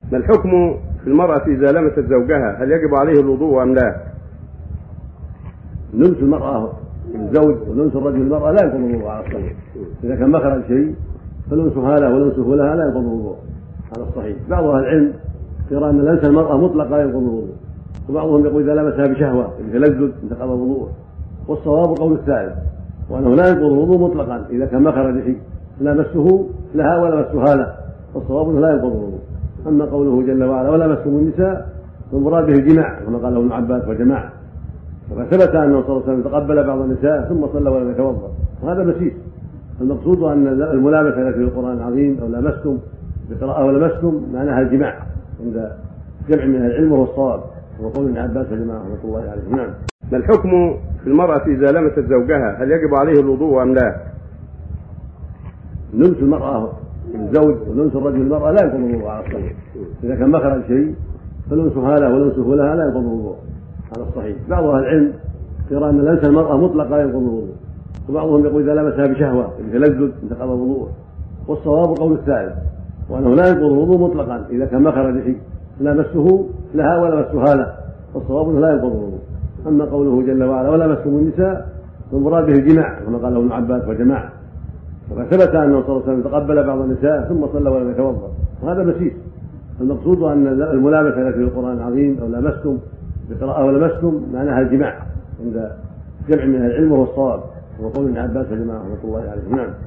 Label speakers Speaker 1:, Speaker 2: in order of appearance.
Speaker 1: ما الحكم في المرأة إذا لمست زوجها؟ هل يجب عليه الوضوء أم لا؟
Speaker 2: لمس المرأة الزوج ولمس الرجل المرأة لا ينقض الوضوء على الصحيح. إذا كان مخرج شيء فلمسها له ولمسه لها لا ينقض الوضوء على الصحيح. بعض أهل العلم يرى أن لمس المرأة مطلق لا ينقض الوضوء، وبعضهم يقول إذا لمسها بشهوة بتلذذ انتقض الوضوء. والصواب قول الثالث، وأنه لا ينقض الوضوء مطلقا إذا كان مخرج شيء لا مسه لها ولا مسها له، والصواب أنه لا ينقض الوضوء. أما قوله جل وعلا ولا مسهم النساء فالمراد به الجماع كما قاله ابن عباس وجماعة، فثبت أنه صلى الله عليه وسلم تقبل بعض النساء ثم صلى ولم يتوضأ، وهذا مسيس. المقصود أن الملامسة التي في القرآن العظيم أو لمستم بقراءة ولمستم معناها الجماع عند جمع من العلم وهو الصواب، وقول ابن عباس وجماعة رحمة الله عليه. نعم.
Speaker 1: ما الحكم في المرأة إذا لمست زوجها؟ هل يجب عليه الوضوء أم لا؟
Speaker 2: لمس المرأة الزوج ولمس الرجل المرأة لا ينقض الوضوء على الصحيح. إذا كان مخرج شيء فلمسها له ولمسه لها لا ينقض الوضوء على الصحيح. بعض أهل العلم يرى أن لمس المرأة مطلق لا ينقض الوضوء، وبعضهم يقول إذا لمسها بشهوة بتلذذ انتقض الوضوء. والصواب قول الثالث، وأنه لا ينقض الوضوء مطلقا إذا كان مخرج شيء لا مسه لها ولا مسها له، والصواب أنه لا ينقض الوضوء. أما قوله جل وعلا ولا مسهم النساء فالمراد به الجماع كما قاله ابن عباس وجماعة، فثبت أنه صلى الله عليه وسلم تقبل بعض النساء ثم صلى ولم يتوضأ، وهذا مسيس. المقصود أن الملامسة التي في القرآن العظيم أو لمستم بقراءة ولمستم معناها الجماع عند جمع من العلم وهو الصواب، وقول ابن عباس وجماعة رحمة الله عليه. نعم.